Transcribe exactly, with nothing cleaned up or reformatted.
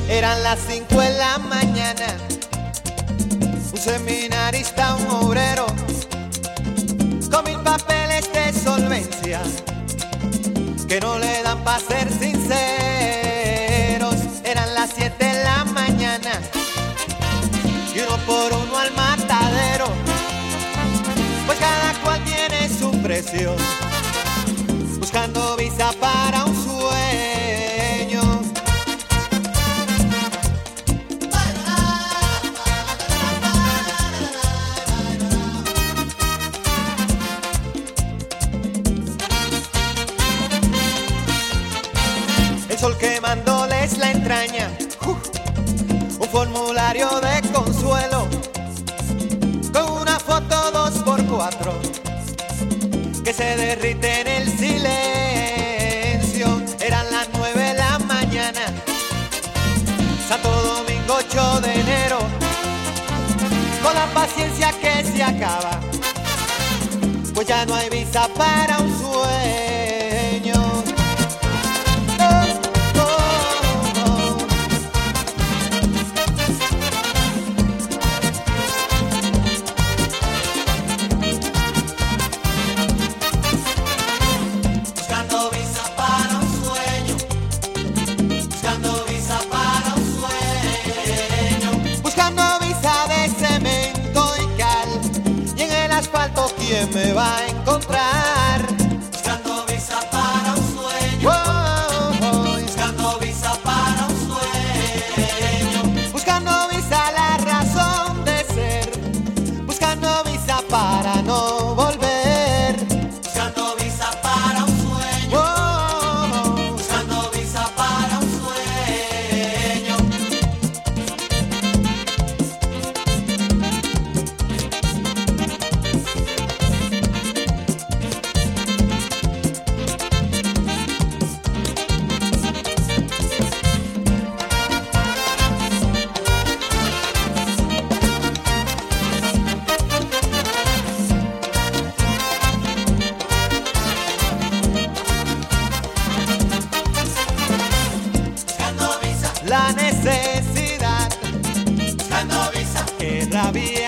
Eran las cinco de la mañana, un seminarista, un obrero, con mil papeles de solvencia, que no le dan pa' ser sinceros. Eran las siete de la mañana, y uno por uno al matadero, pues cada cual tiene su precio, buscando visa para un sueño. El sol quemándoles la entraña, uh, un formulario de consuelo, con una foto dos por cuatro, que se derrite en el silencio. Eran las nueve de la mañana, Santo Domingo ocho de enero, con la paciencia que se acaba, pues ya no hay visa para un sueño. ¿Quién me va a encontrar? Buscando visa para un sueño. Oh, oh, oh. Buscando visa para un sueño. Buscando visa la razón de ser. Buscando visa para no volver. Buscando visa para un sueño. Oh, oh, oh. Buscando visa para un sueño. La necesidad Buscando visa. que rabia